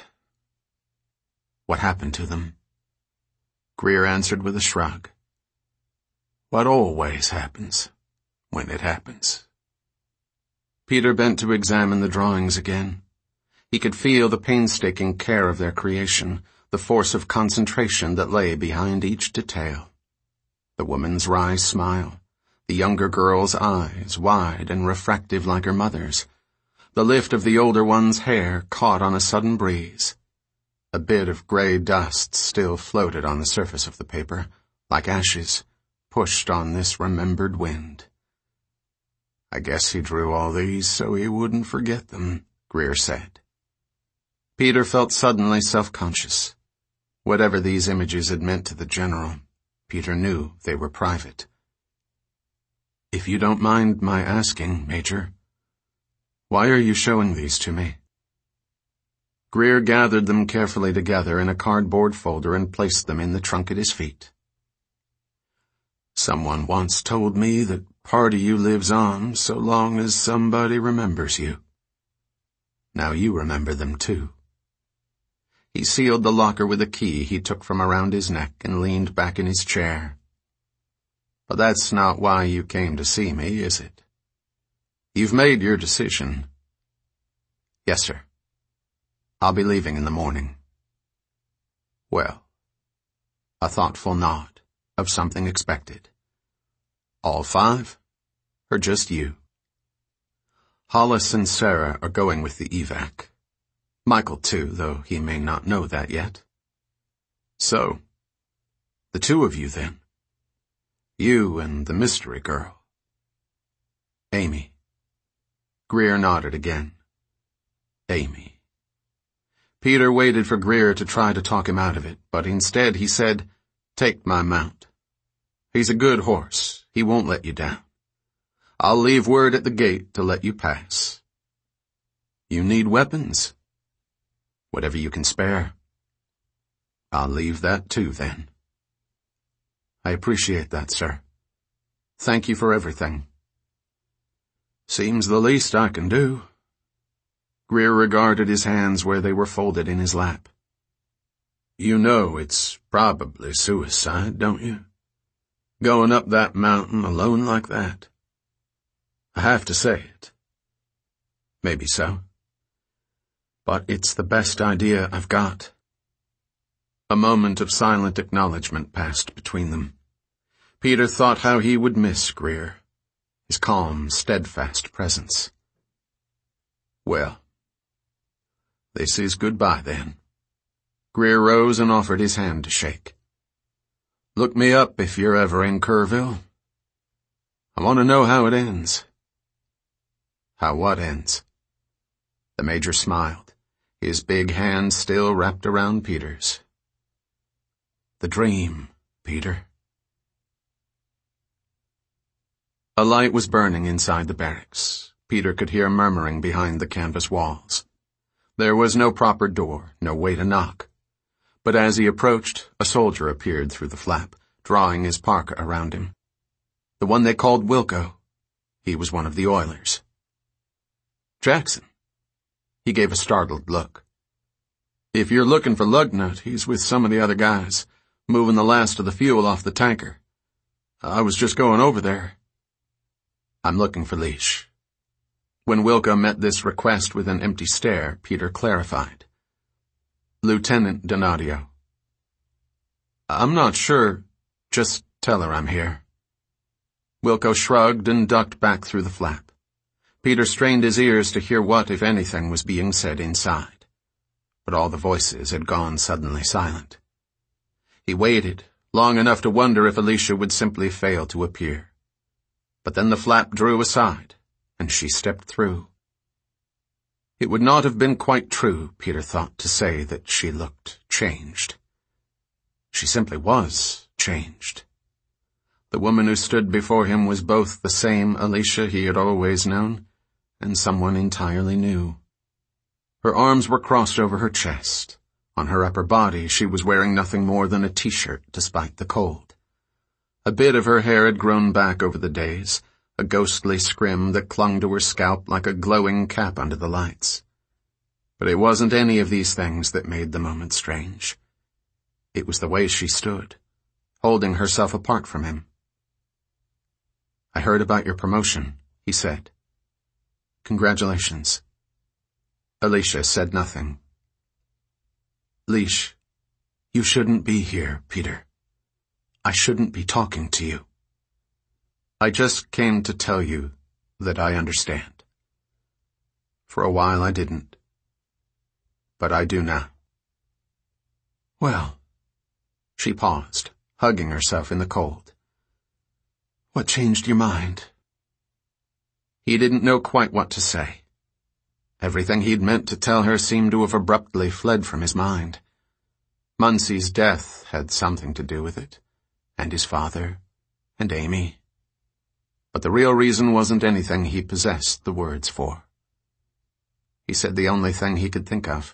Speaker 1: What happened to them? Greer answered with a shrug. What always happens, when it happens. Peter bent to examine the drawings again. He could feel the painstaking care of their creation, the force of concentration that lay behind each detail. The woman's wry smile, the younger girl's eyes, wide and refractive like her mother's, the lift of the older one's hair caught on a sudden breeze. A bit of gray dust still floated on the surface of the paper, like ashes, pushed on this remembered wind. I guess he drew all these so he wouldn't forget them, Greer said. Peter felt suddenly self-conscious. Whatever these images had meant to the general, Peter knew they were private. If you don't mind my asking, Major, why are you showing these to me? Greer gathered them carefully together in a cardboard folder and placed them in the trunk at his feet. Someone once told me that part of you lives on so long as somebody remembers you. Now you remember them too. He sealed the locker with a key he took from around his neck and leaned back in his chair. But that's not why you came to see me, is it? You've made your decision. Yes, sir. I'll be leaving in the morning. Well, a thoughtful nod of something expected. All five? Or just you? Hollis and Sarah are going with the evac. Michael, too, though he may not know that yet. So, the two of you, then. You and the mystery girl. Amy. Greer nodded again. Amy. Peter waited for Greer to try to talk him out of it, but instead he said, Take my mount. He's a good horse. He won't let you down. I'll leave word at the gate to let you pass. You need weapons? Whatever you can spare. I'll leave that too, then. I appreciate that, sir. Thank you for everything. Seems the least I can do. Greer regarded his hands where they were folded in his lap. You know it's probably suicide, don't you? Going up that mountain alone like that. I have to say it. Maybe so. But it's the best idea I've got. A moment of silent acknowledgement passed between them. Peter thought how he would miss Greer, his calm, steadfast presence. Well, This is goodbye, then. Greer rose and offered his hand to shake. Look me up if you're ever in Kerrville. I want to know how it ends. How what ends? The Major smiled, his big hand still wrapped around Peter's. The dream, Peter. A light was burning inside the barracks. Peter could hear murmuring behind the canvas walls. There was no proper door, no way to knock. But as he approached, a soldier appeared through the flap, drawing his parka around him. The one they called Wilco. He was one of the oilers. Jackson. He gave a startled look. If you're looking for Lugnut, he's with some of the other guys, moving the last of the fuel off the tanker. I was just going over there. I'm looking for Leash. When Wilco met this request with an empty stare, Peter clarified. Lieutenant Donadio. I'm not sure. Just tell her I'm here. Wilco shrugged and ducked back through the flap. Peter strained his ears to hear what, if anything, was being said inside. But all the voices had gone suddenly silent. He waited, long enough to wonder if Alicia would simply fail to appear. But then the flap drew aside, and she stepped through. It would not have been quite true, Peter thought, to say that she looked changed. She simply was changed. The woman who stood before him was both the same Alicia he had always known and someone entirely new. Her arms were crossed over her chest. On her upper body she was wearing nothing more than a t-shirt despite the cold. A bit of her hair had grown back over the days, a ghostly scrim that clung to her scalp like a glowing cap under the lights. But it wasn't any of these things that made the moment strange. It was the way she stood, holding herself apart from him. I heard about your promotion, he said. Congratulations. Alicia said nothing. Leash, you shouldn't be here, Peter. I shouldn't be talking to you. I just came to tell you that I understand. For a while I didn't. But I do now. Well, she paused, hugging herself in the cold. What changed your mind? He didn't know quite what to say. Everything he'd meant to tell her seemed to have abruptly fled from his mind. Munsey's death had something to do with it, and his father, and Amy. But the real reason wasn't anything he possessed the words for. He said the only thing he could think of.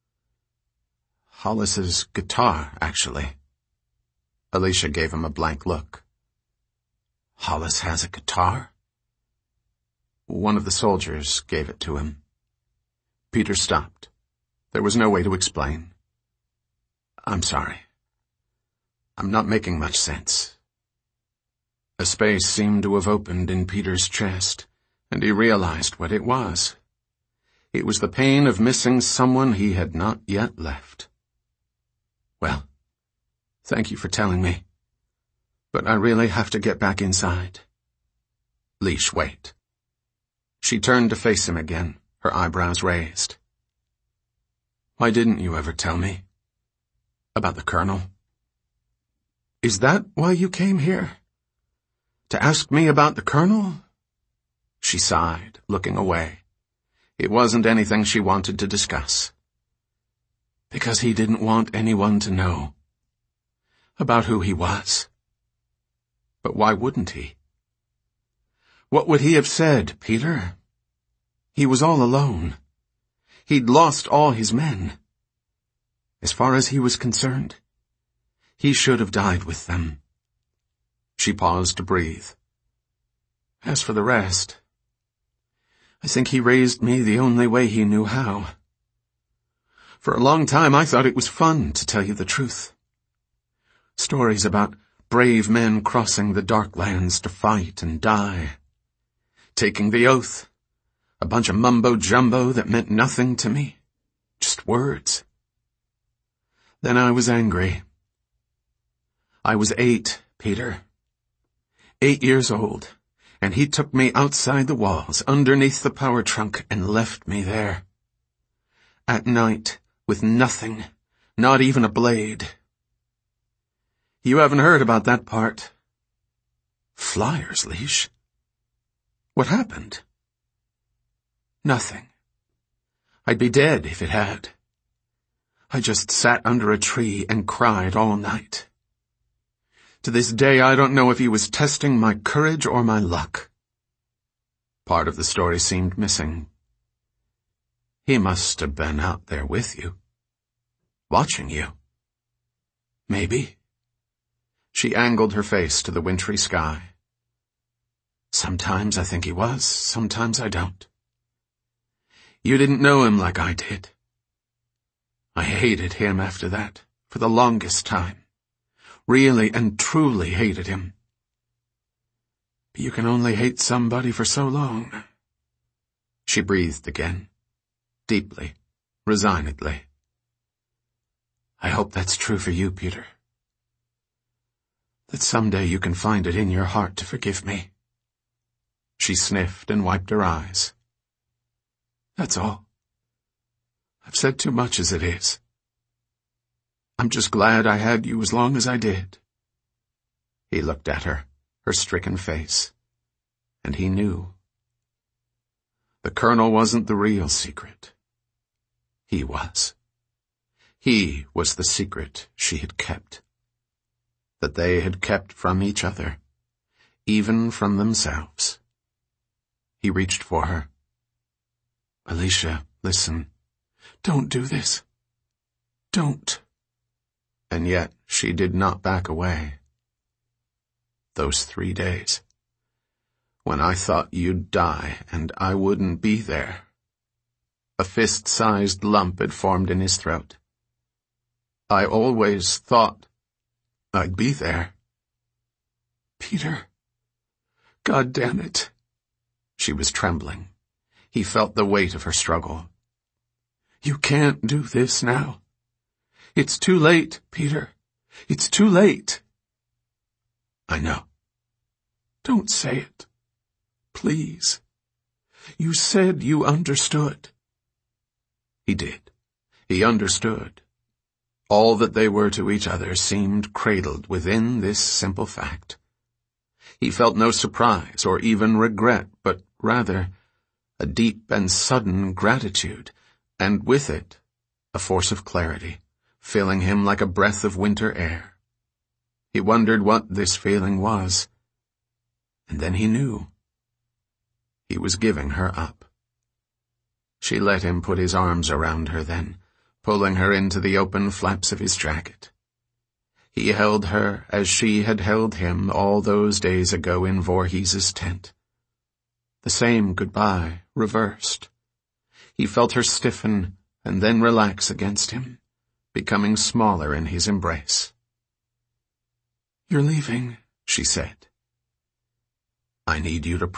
Speaker 1: Hollis's guitar, actually. Alicia gave him a blank look. Hollis has a guitar? One of the soldiers gave it to him. Peter stopped. There was no way to explain. I'm sorry. I'm not making much sense. A space seemed to have opened in Peter's chest, and he realized what it was. It was the pain of missing someone he had not yet left. Well, thank you for telling me. But I really have to get back inside. Leash, wait. She turned to face him again, her eyebrows raised. Why didn't you ever tell me? About the Colonel? Is that why you came here? To ask me about the Colonel? She sighed, looking away. It wasn't anything she wanted to discuss. Because he didn't want anyone to know about who he was. But why wouldn't he? What would he have said, Peter? He was all alone. He'd lost all his men. As far as he was concerned, he should have died with them. She paused to breathe. As for the rest, I think he raised me the only way he knew how. For a long time I thought it was fun, to tell you the truth. Stories about brave men crossing the dark lands to fight and die. Taking the oath. A bunch of mumbo-jumbo that meant nothing to me. Just words. Then I was angry. I was eight, Peter. Eight years old, and he took me outside the walls, underneath the power trunk, and left me there. At night, with nothing, not even a blade. You haven't heard about that part. Flyer's leash? What happened? Nothing. I'd be dead if it had. I just sat under a tree and cried all night. To this day, I don't know if he was testing my courage or my luck. Part of the story seemed missing. He must have been out there with you, watching you. Maybe. She angled her face to the wintry sky. Sometimes I think he was, sometimes I don't. You didn't know him like I did. I hated him after that, for the longest time. Really and truly hated him. But you can only hate somebody for so long. She breathed again, deeply, resignedly. I hope that's true for you, Peter. That someday you can find it in your heart to forgive me. She sniffed and wiped her eyes. That's all. I've said too much as it is. I'm just glad I had you as long as I did. He looked at her, her stricken face, and he knew. The Colonel wasn't the real secret. He was. He was the secret she had kept. That they had kept from each other, even from themselves. He reached for her. Alicia, listen. Don't do this. Don't. And yet she did not back away. Those three days, when I thought you'd die and I wouldn't be there. A fist-sized lump had formed in his throat. I always thought I'd be there. Peter, God damn it. She was trembling. He felt the weight of her struggle. You can't do this now. It's too late, Peter. It's too late. I know. Don't say it. Please. You said you understood. He did. He understood. All that they were to each other seemed cradled within this simple fact. He felt no surprise or even regret, but rather a deep and sudden gratitude, and with it a force of clarity, filling him like a breath of winter air. He wondered what this feeling was, and then he knew. He was giving her up. She let him put his arms around her then, pulling her into the open flaps of his jacket. He held her as she had held him all those days ago in Voorhees's tent. The same goodbye, reversed. He felt her stiffen and then relax against him, becoming smaller in his embrace. You're leaving, she said. I need you to